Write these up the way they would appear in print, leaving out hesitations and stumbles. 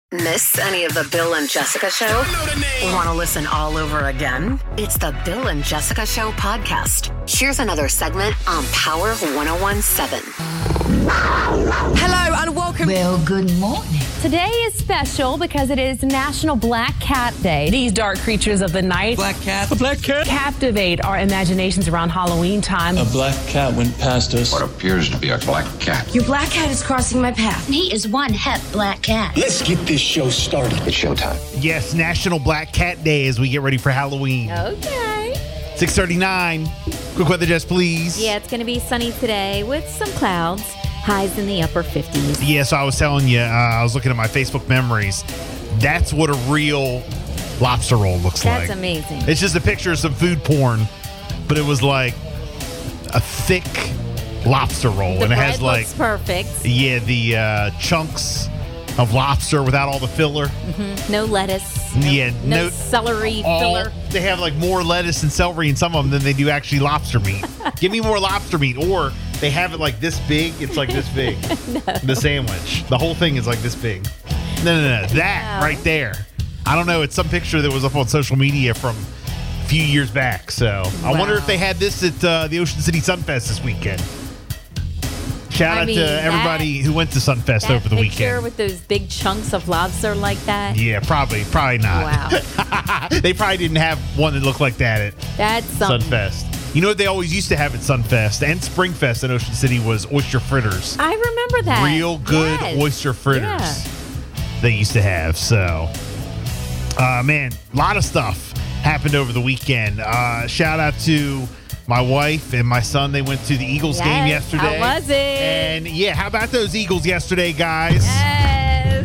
Miss any of the Bill and Jessica Show? Want to listen all over again? It's the Bill and Jessica Show podcast. Here's another segment on Power 101.7. Hello and welcome. Well, good morning. Today is special because it is National Black Cat Day. These dark creatures of the night. Black cat. A black cat. Captivate our imaginations around Halloween time. A black cat went past us. What appears to be a black cat. Your black cat is crossing my path. He is one hep black cat. Let's get this show started. It's showtime. Yes, National Black Cat Day as we get ready for Halloween. Okay. 6:39. Quick weather, Jess, please. Yeah, it's going to be sunny today with some clouds. Highs in the upper 50s. Yeah, so I was telling you, I was looking at my Facebook memories. That's what a real lobster roll looks like. That's amazing. It's just a picture of some food porn, but it was like a thick lobster roll. The and it bread has like, looks perfect. yeah, the chunks of lobster without all the filler. Mm-hmm. No lettuce. Yeah, no celery filler. They have like more lettuce and celery in some of them than they do actually lobster meat. Give me more lobster meat. Or they have it like this big. It's like this big. No. The sandwich. The whole thing is like this big. No. That right there. I don't know. It's some picture that was up on social media from a few years back. So I wonder if they had this at the Ocean City Sunfest this weekend. Shout out to everybody who went to Sunfest over the weekend. With those big chunks of lobster like that. Yeah, probably not. Wow. They probably didn't have one that looked like that at That's something. Sunfest. You know what they always used to have at Sunfest and Springfest in Ocean City was oyster fritters. I remember that. Real good oyster fritters they used to have. So, man, a lot of stuff happened over the weekend. Shout out to my wife and my son. They went to the Eagles game yesterday. How was it? And yeah, how about those Eagles yesterday, guys? Yes.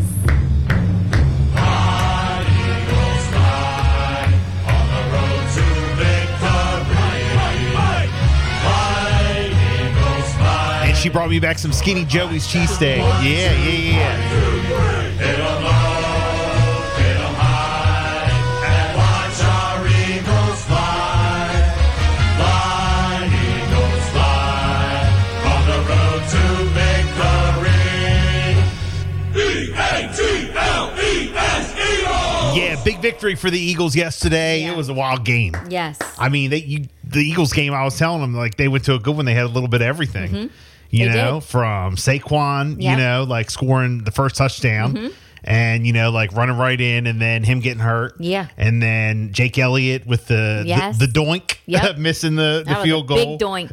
And she brought me back some Skinny Joey's cheesesteak. Yeah. Yeah, big victory for the Eagles yesterday. Yeah. It was a wild game. Yes. I mean, the Eagles game, I was telling them, like, they went to a good one. They had a little bit of everything. Mm-hmm. You know, from Saquon, you know, like scoring the first touchdown. Mm-hmm. And, you know, like running right in and then him getting hurt. Yeah. And then Jake Elliott with the doink, missing the field goal. Big doink.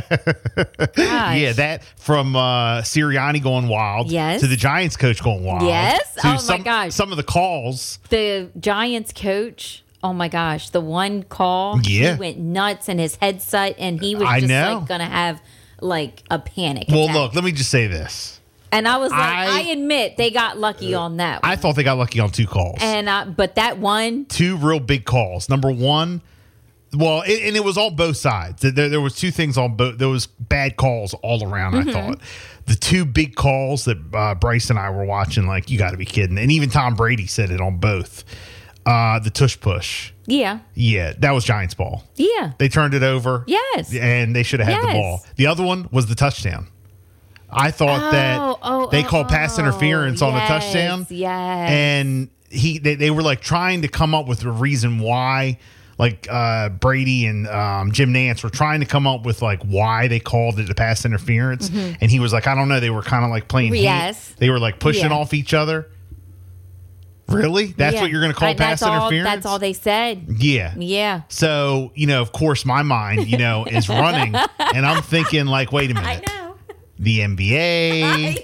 Yeah, that from Sirianni going wild to the Giants coach going wild. Yes. My gosh. Some of the calls. The Giants coach, oh my gosh, the one call, he went nuts in his headset and he was just like going to have like a panic attack. Look, let me just say this. And I was like, I admit they got lucky on that one. I thought they got lucky on two calls. And but that one. Two real big calls. Number one, well, and it was on both sides. There was two things on both. There was bad calls all around, I thought. The two big calls that Bryce and I were watching, like, you got to be kidding. And even Tom Brady said it on both. The tush push. Yeah. Yeah, that was Giants ball. Yeah. They turned it over. Yes. And they should have had the ball. The other one was the touchdown. I thought that they called pass interference on the touchdown. Yes. And they were like trying to come up with a reason why, like Brady and Jim Nantz were trying to come up with like why they called it a pass interference. Mm-hmm. And he was like, I don't know. They were kind of like playing. Yes. They were like pushing off each other. Really? That's what you're going to call pass interference? That's all they said. Yeah. Yeah. So, you know, of course, my mind, you know, is running. And I'm thinking like, wait a minute. I know. The NBA.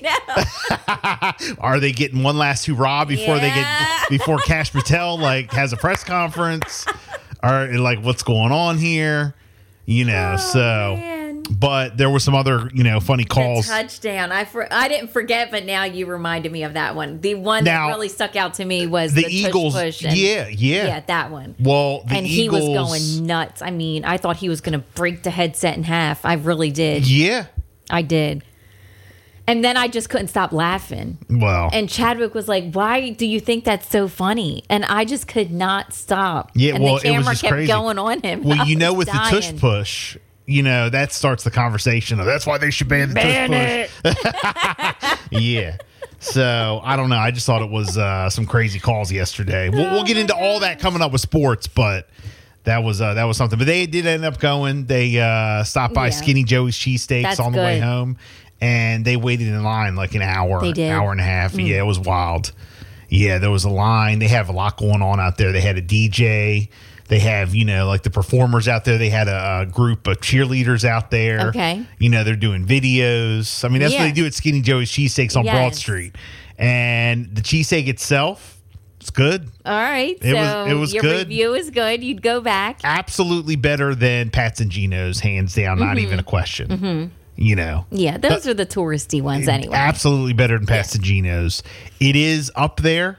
I know. Are they getting one last hurrah before Cash Patel like has a press conference? Or like what's going on here? You know, man. But there were some other, you know, funny calls. The touchdown. I didn't forget, but now you reminded me of that one. The one that really stuck out to me was the Eagles. Push Yeah, that one. Well, he was going nuts. I mean, I thought he was going to break the headset in half. I really did. Yeah. I did. And then I just couldn't stop laughing. Well. And Chadwick was like, why do you think that's so funny? And I just could not stop. Yeah, and well, the camera it was just kept crazy. going on him. Well, you know, with dying. the tush push, you know, that starts the conversation of that's why they should ban the tush push. Yeah. So I don't know. I just thought it was some crazy calls yesterday. We'll get into all that coming up with sports, but that was something. But they did end up going. They stopped by Skinny Joey's Cheesesteaks on the way home, and they waited in line like an hour, hour and a half. Yeah, it was wild. Yeah, there was a line. They have a lot going on out there. They had a DJ. They have, like the performers out there. They had a group of cheerleaders out there. Okay. They're doing videos. I mean, that's what they do at Skinny Joey's Cheesesteaks on Broad Street. And the cheesesteak itself, it's good. All right. It was your good. Review is good. You'd go back. Absolutely better than Pat's and Gino's, hands down. Not even a question. Mm-hmm. Yeah, those are the touristy ones anyway. Absolutely better than Pat's and Gino's. It is up there.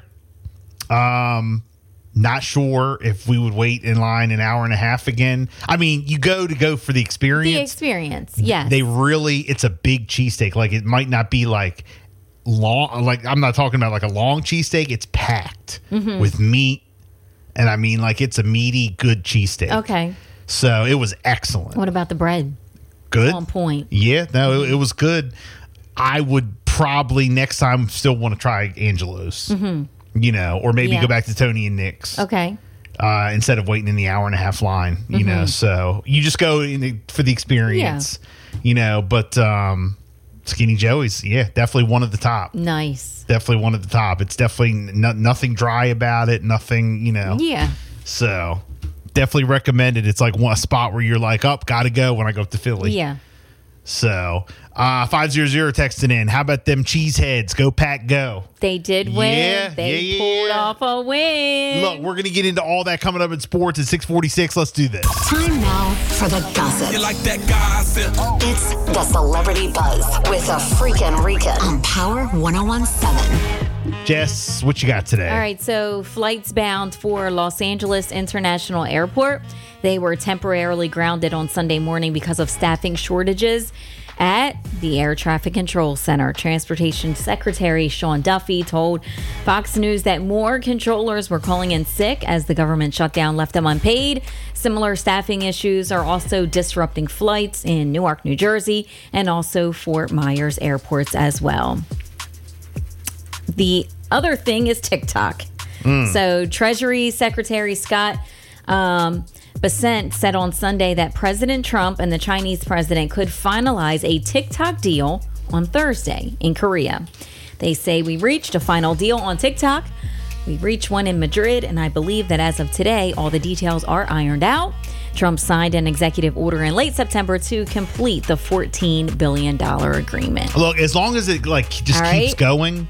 Not sure if we would wait in line an hour and a half again. I mean, you go for the experience. The experience, yes. It's a big cheesesteak. Like, it might not be like long. Like, I'm not talking about like a long cheesesteak. It's packed with meat. And I mean, like, it's a meaty, good cheesesteak. Okay. So it was excellent. What about the bread? Good. On point. Yeah, no, it was good. I would probably next time still want to try Angelo's. Or maybe go back to Tony and Nick's. Okay. Instead of waiting in the hour and a half line, so you just go for the experience, but Skinny Joey's, definitely one of the top. Nice. Definitely one of the top. It's definitely nothing dry about it. Nothing, Yeah. So definitely recommend it. It's like a spot where you're like, gotta go when I go up to Philly. Yeah. So 500 texting in. How about them cheeseheads? Go Pack, go. They did win. Yeah, they pulled off a win. Look, we're going to get into all that coming up in sports at 6:46. Let's do this. Time now for the gossip. You like that gossip? It's the Celebrity Buzz with a freaking Rican on Power 101.7. Jess, what you got today? All right, so flights bound for Los Angeles International Airport. They were temporarily grounded on Sunday morning because of staffing shortages at the Air Traffic Control Center. Transportation Secretary Sean Duffy told Fox News that more controllers were calling in sick as the government shutdown left them unpaid. Similar staffing issues are also disrupting flights in Newark, New Jersey, and also Fort Myers airports as well. The other thing is TikTok. So Treasury Secretary Scott Bessent said on Sunday that President Trump and the Chinese president could finalize a TikTok deal on Thursday in Korea. They say, we reached a final deal on TikTok. We reached one in Madrid, and I believe that as of today, all the details are ironed out. Trump signed an executive order in late September to complete the $14 billion agreement. Look, as long as it keeps going,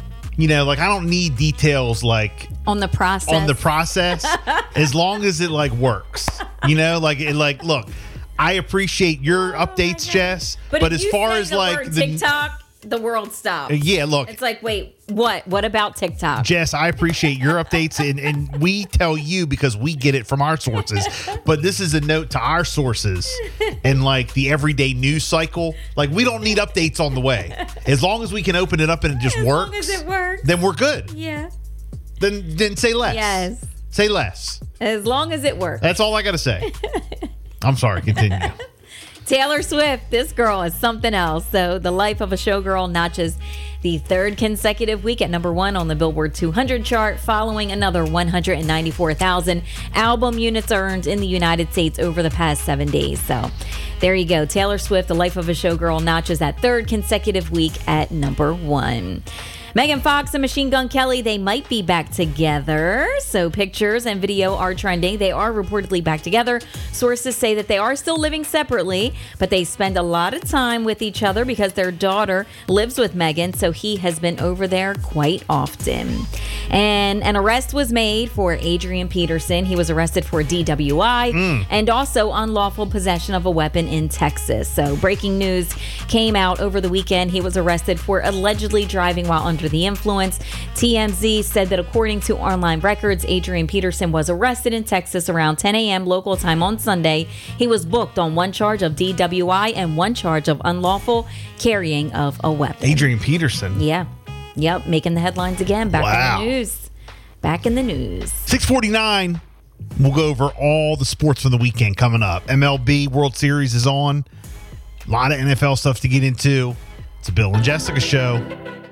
I don't need details on the process. As long as it works, look, I appreciate your updates, Jess, but as far as the TikTok, the world stops. Yeah, look, it's like, wait, what about TikTok? Jess, I appreciate your updates, and we tell you because we get it from our sources, but this is a note to our sources and the everyday news cycle. We don't need updates on the way. As long as we can open it up and it just works, as long as it works, then we're good. Yeah. Then say less. Yes. Say less. As long as it works. That's all I got to say. I'm sorry. Continue. Taylor Swift, this girl is something else. So The Life of a Showgirl notches the third consecutive week at number 1 on the Billboard 200 chart, following another 194,000 album units earned in the United States over the past 7 days. So there you go. Taylor Swift, The Life of a Showgirl notches that third consecutive week at number 1. Megan Fox and Machine Gun Kelly, they might be back together. So pictures and video are trending. They are reportedly back together. Sources say that they are still living separately, but they spend a lot of time with each other because their daughter lives with Megan, so he has been over there quite often. And an arrest was made for Adrian Peterson. He was arrested for DWI and also unlawful possession of a weapon in Texas. So breaking news came out over the weekend. He was arrested for allegedly driving while under the influence. TMZ said that according to online records, Adrian Peterson was arrested in Texas around 10 a.m. local time on Sunday. He was booked on one charge of DWI and one charge of unlawful carrying of a weapon. Adrian Peterson. Yeah. Yep. Making the headlines again. Back in the news. Back in the news. 6:49. We'll go over all the sports from the weekend coming up. MLB World Series is on. A lot of NFL stuff to get into. It's a Bill and Jessica show.